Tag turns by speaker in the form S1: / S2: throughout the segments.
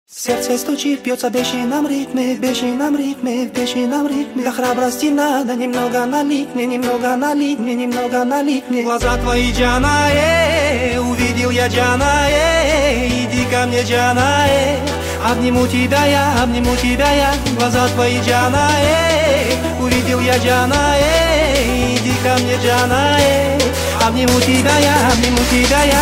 S1: Сердце стучит, бьется в бешеном ритме, в бешеном ритме, в бешеном ритме. Для храбрости надо немного налить мне, немного налить мне, немного налить мне. Глаза твои, Джана, увидел я, Джана, иди ко мне, Джана, обниму тебя я. Глаза твои, Джана, увидел я, Джана, иди ко мне, Джана, обниму тебя я.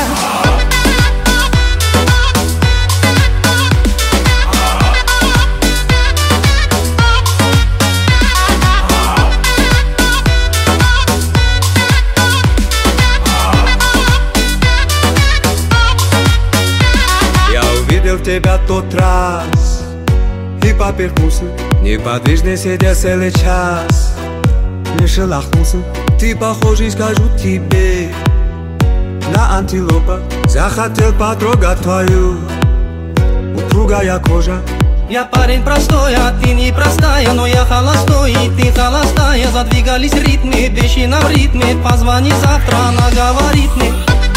S2: Увидел тебя тот раз и поперхнулся, неподвижно сидя целый час. Не шелохнулся, ты похожий, скажу тебе, на антилопа. Захотел потрогать твою упругая кожа.
S1: Я парень простой, а ты непростая, но я холостой, и ты холостая. Задвигались ритмы, в бешеном ритме. Позвони завтра, она говорит мне.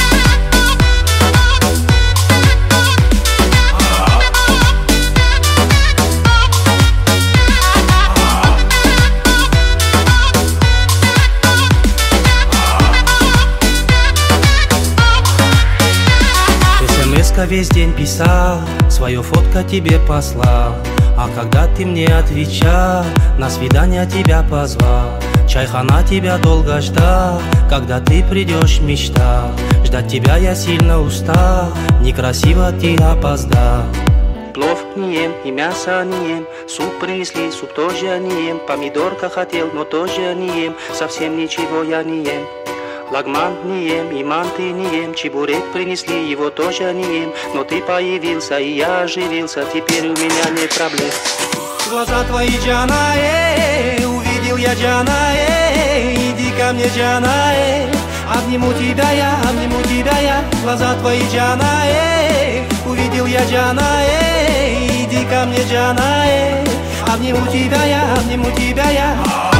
S1: Весь день писал, свою фотку тебе послал. А когда ты мне отвечал, на свидание тебя позвал. Чайхана тебя долго ждал, когда ты придешь, мечтал. Ждать тебя я сильно устал, некрасиво ты опоздал. Плов не ем и мясо не ем, суп принесли, суп тоже не ем. Помидорка хотел, но тоже не ем, совсем ничего я не ем. Лагман не ем, и манты не ем, чебурек принесли, его тоже не ем. Но ты появился, и я оживился, теперь у меня нет проблем. Глаза твои, Джана, увидел я, Джана, иди ко мне, Джана, обниму тебя я. Глаза твои, Джана, увидел я, Джана, иди ко мне, Джана, обниму тебя я.